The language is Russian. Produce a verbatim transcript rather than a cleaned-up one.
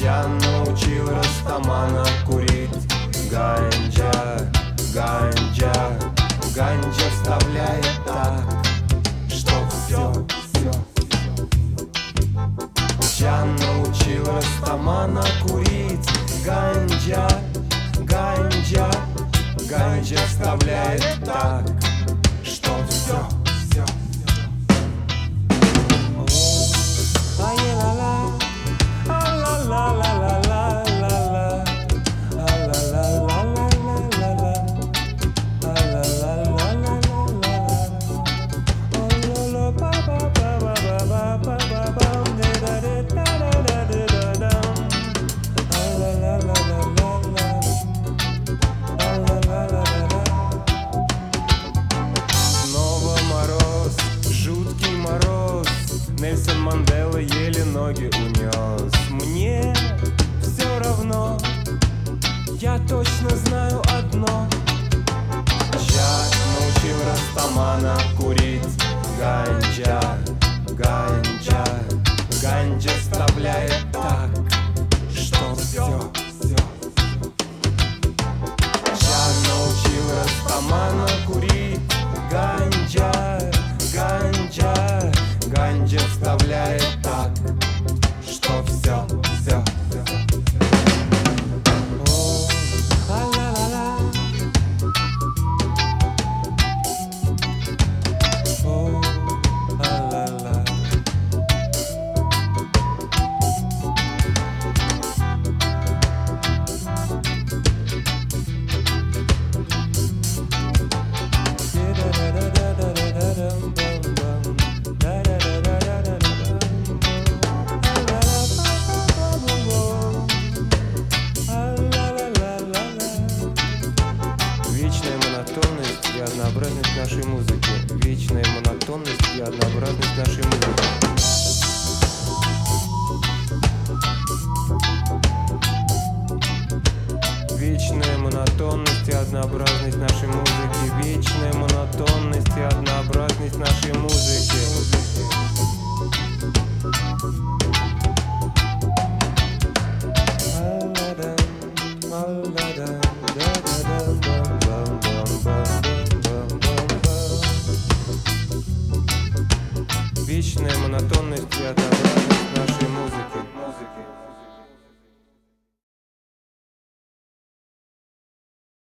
Я научил Растамана курить ганджа, ганджа, ганджа вставляет так, что все, все. Я научил Растамана курить ганджа, ганджа, ганджа вставляет так, что все, все. Нельсон Мандела еле ноги унес. Мне все равно, я точно знаю одно. Я научил Растамана курить ганджа, ганджа, ганджа вставляет так, что все, все. Я научил Растамана курить ганджа, ганджа, ганджа вставляет так, что все, все, все. О, а-ла-ла-ла. О, а-ла-ла. Вечная монотонность и однообразность нашей музыки. Вечная монотонность и однообразность нашей музыки. Вечная монотонность и однообразность нашей музыки. Вечная монотонность и однообразность нашей музыки. Вечная монотонность и однообразность.